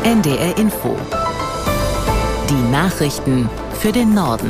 NDR Info. Die Nachrichten für den Norden.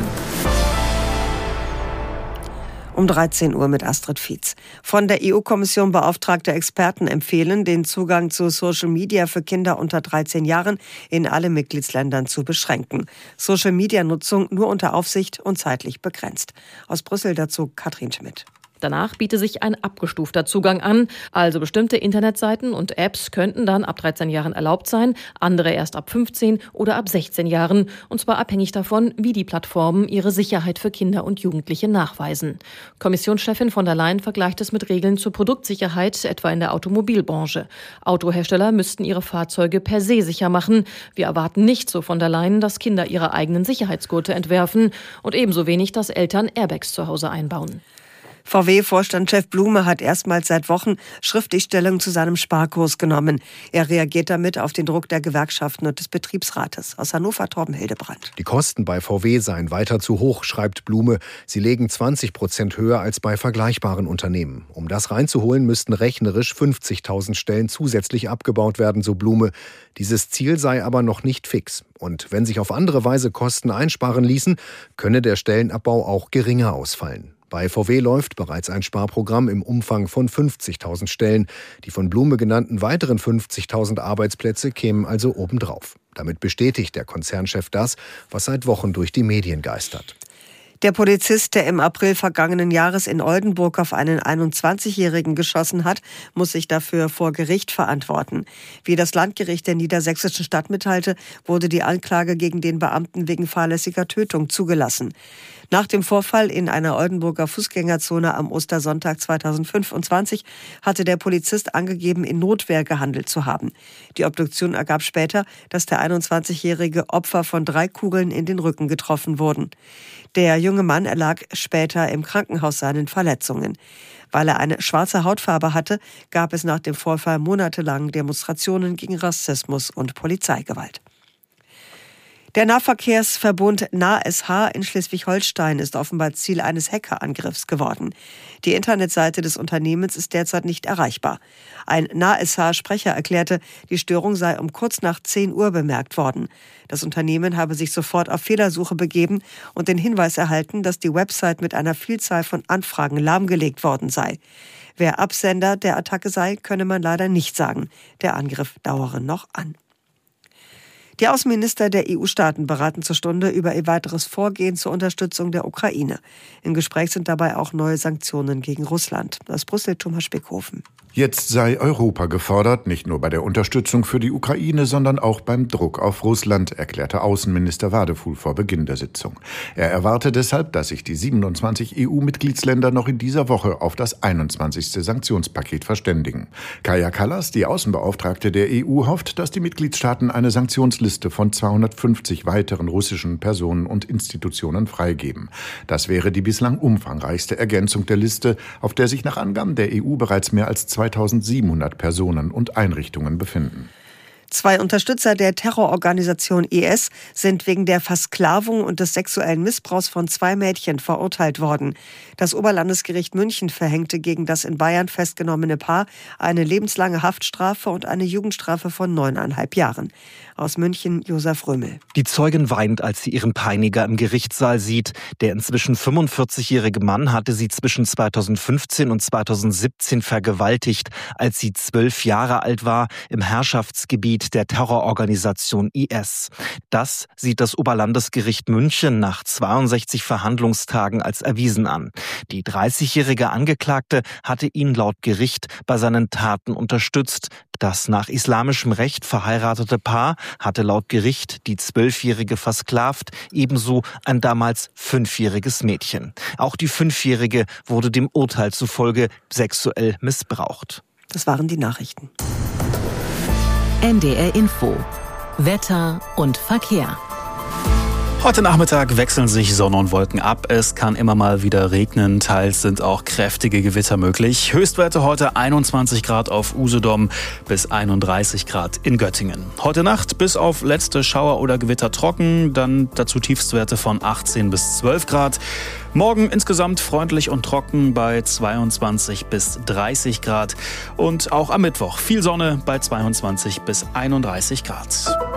Um 13 Uhr mit Astrid Fietz. Von der EU-Kommission beauftragte Experten empfehlen, den Zugang zu Social Media für Kinder unter 13 Jahren in allen Mitgliedsländern zu beschränken. Social-Media-Nutzung nur unter Aufsicht und zeitlich begrenzt. Aus Brüssel dazu Katrin Schmidt. Danach biete sich ein abgestufter Zugang an. Also bestimmte Internetseiten und Apps könnten dann ab 13 Jahren erlaubt sein, andere erst ab 15 oder ab 16 Jahren. Und zwar abhängig davon, wie die Plattformen ihre Sicherheit für Kinder und Jugendliche nachweisen. Kommissionschefin von der Leyen vergleicht es mit Regeln zur Produktsicherheit, etwa in der Automobilbranche. Autohersteller müssten ihre Fahrzeuge per se sicher machen. Wir erwarten nicht, so von der Leyen, dass Kinder ihre eigenen Sicherheitsgurte entwerfen und ebenso wenig, dass Eltern Airbags zu Hause einbauen. VW-Vorstandschef Blume hat erstmals seit Wochen schriftlich Stellung zu seinem Sparkurs genommen. Er reagiert damit auf den Druck der Gewerkschaften und des Betriebsrates. Aus Hannover Torben Hildebrandt. Die Kosten bei VW seien weiter zu hoch, schreibt Blume. Sie legen 20% höher als bei vergleichbaren Unternehmen. Um das reinzuholen, müssten rechnerisch 50.000 Stellen zusätzlich abgebaut werden, so Blume. Dieses Ziel sei aber noch nicht fix. Und wenn sich auf andere Weise Kosten einsparen ließen, könne der Stellenabbau auch geringer ausfallen. Bei VW läuft bereits ein Sparprogramm im Umfang von 50.000 Stellen. Die von Blume genannten weiteren 50.000 Arbeitsplätze kämen also obendrauf. Damit bestätigt der Konzernchef das, was seit Wochen durch die Medien geistert. Der Polizist, der im April vergangenen Jahres in Oldenburg auf einen 21-Jährigen geschossen hat, muss sich dafür vor Gericht verantworten. Wie das Landgericht der niedersächsischen Stadt mitteilte, wurde die Anklage gegen den Beamten wegen fahrlässiger Tötung zugelassen. Nach dem Vorfall in einer Oldenburger Fußgängerzone am Ostersonntag 2025 hatte der Polizist angegeben, in Notwehr gehandelt zu haben. Die Obduktion ergab später, dass der 21-jährige Opfer von 3 Kugeln in den Rücken getroffen wurden. Der junge Mann erlag später im Krankenhaus seinen Verletzungen. Weil er eine schwarze Hautfarbe hatte, gab es nach dem Vorfall monatelang Demonstrationen gegen Rassismus und Polizeigewalt. Der Nahverkehrsverbund NahSH in Schleswig-Holstein ist offenbar Ziel eines Hackerangriffs geworden. Die Internetseite des Unternehmens ist derzeit nicht erreichbar. Ein NahSH-Sprecher erklärte, die Störung sei um kurz nach 10 Uhr bemerkt worden. Das Unternehmen habe sich sofort auf Fehlersuche begeben und den Hinweis erhalten, dass die Website mit einer Vielzahl von Anfragen lahmgelegt worden sei. Wer Absender der Attacke sei, könne man leider nicht sagen. Der Angriff dauere noch an. Die Außenminister der EU-Staaten beraten zur Stunde über ihr weiteres Vorgehen zur Unterstützung der Ukraine. Im Gespräch sind dabei auch neue Sanktionen gegen Russland. Aus Brüssel Thomas Spickhofen. Jetzt sei Europa gefordert, nicht nur bei der Unterstützung für die Ukraine, sondern auch beim Druck auf Russland, erklärte Außenminister Wadefuhl vor Beginn der Sitzung. Er erwarte deshalb, dass sich die 27 EU-Mitgliedsländer noch in dieser Woche auf das 21. Sanktionspaket verständigen. Kaja Kallas, die Außenbeauftragte der EU, hofft, dass die Mitgliedstaaten eine Sanktionsliste von 250 weiteren russischen Personen und Institutionen freigeben. Das wäre die bislang umfangreichste Ergänzung der Liste, auf der sich nach Angaben der EU bereits mehr als 2700 Personen und Einrichtungen befinden. 2 Unterstützer der Terrororganisation IS sind wegen der Versklavung und des sexuellen Missbrauchs von 2 Mädchen verurteilt worden. Das Oberlandesgericht München verhängte gegen das in Bayern festgenommene Paar eine lebenslange Haftstrafe und eine Jugendstrafe von 9,5 Jahren. Aus München Josef Römel. Die Zeugin weint, als sie ihren Peiniger im Gerichtssaal sieht. Der inzwischen 45-jährige Mann hatte sie zwischen 2015 und 2017 vergewaltigt, als sie 12 Jahre alt war, im Herrschaftsgebiet der Terrororganisation IS. Das sieht das Oberlandesgericht München nach 62 Verhandlungstagen als erwiesen an. Die 30-jährige Angeklagte hatte ihn laut Gericht bei seinen Taten unterstützt. Das nach islamischem Recht verheiratete Paar hatte laut Gericht die 12-Jährige versklavt, ebenso ein damals 5-jähriges Mädchen. Auch die 5-Jährige wurde dem Urteil zufolge sexuell missbraucht. Das waren die Nachrichten. NDR Info. Wetter und Verkehr. Heute Nachmittag wechseln sich Sonne und Wolken ab. Es kann immer mal wieder regnen. Teils sind auch kräftige Gewitter möglich. Höchstwerte heute 21 Grad auf Usedom bis 31 Grad in Göttingen. Heute Nacht bis auf letzte Schauer oder Gewitter trocken. Dann dazu Tiefstwerte von 18 bis 12 Grad. Morgen insgesamt freundlich und trocken bei 22 bis 30 Grad. Und auch am Mittwoch viel Sonne bei 22 bis 31 Grad.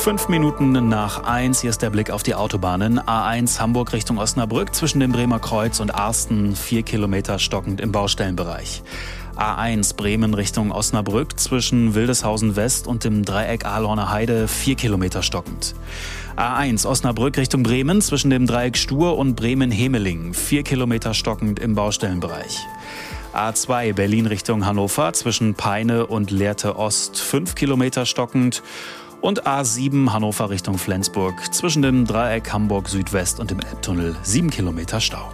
5 Minuten nach 1, hier ist der Blick auf die Autobahnen. A1 Hamburg Richtung Osnabrück zwischen dem Bremer Kreuz und Arsten, 4 Kilometer stockend im Baustellenbereich. A1 Bremen Richtung Osnabrück zwischen Wildeshausen West und dem Dreieck Ahlhorner Heide, 4 Kilometer stockend. A1 Osnabrück Richtung Bremen zwischen dem Dreieck Stur und Bremen-Hemeling, 4 Kilometer stockend im Baustellenbereich. A2 Berlin Richtung Hannover zwischen Peine und Lehrte Ost, 5 Kilometer stockend. Und A7 Hannover Richtung Flensburg zwischen dem Dreieck Hamburg Südwest und dem Elbtunnel, 7 Kilometer Stau.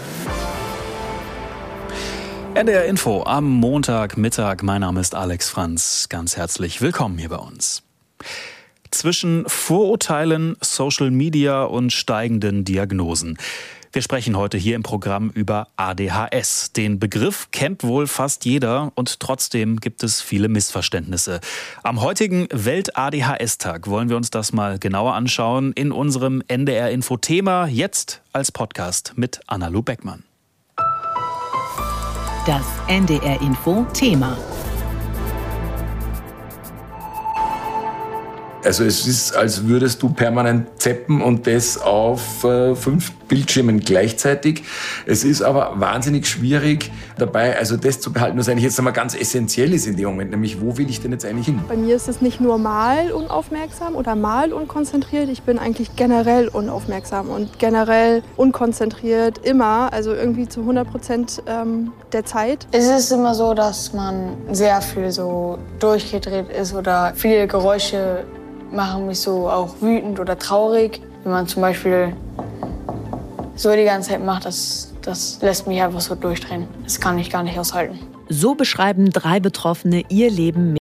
NDR Info am Montagmittag. Mein Name ist Alex Franz. Ganz herzlich willkommen hier bei uns. Zwischen Vorurteilen, Social Media und steigenden Diagnosen. Wir sprechen heute hier im Programm über ADHS. Den Begriff kennt wohl fast jeder und trotzdem gibt es viele Missverständnisse. Am heutigen Welt-ADHS-Tag wollen wir uns das mal genauer anschauen in unserem NDR-Info-Thema, jetzt als Podcast mit Anna-Lu Beckmann. Das NDR-Info-Thema. Also es ist, als würdest du permanent zappen und das auf 5 Bildschirmen gleichzeitig. Es ist aber wahnsinnig schwierig dabei, also das zu behalten, was eigentlich jetzt einmal ganz essentiell ist in dem Moment, nämlich wo will ich denn jetzt eigentlich hin? Bei mir ist es nicht nur mal unaufmerksam oder mal unkonzentriert, ich bin eigentlich generell unaufmerksam und generell unkonzentriert immer, also irgendwie zu 100% der Zeit. Es ist immer so, dass man sehr viel so durchgedreht ist oder viele Geräusche machen mich so auch wütend oder traurig. Wenn man zum Beispiel so die ganze Zeit macht, das lässt mich einfach so durchdrehen. Das kann ich gar nicht aushalten. So beschreiben 3 Betroffene ihr Leben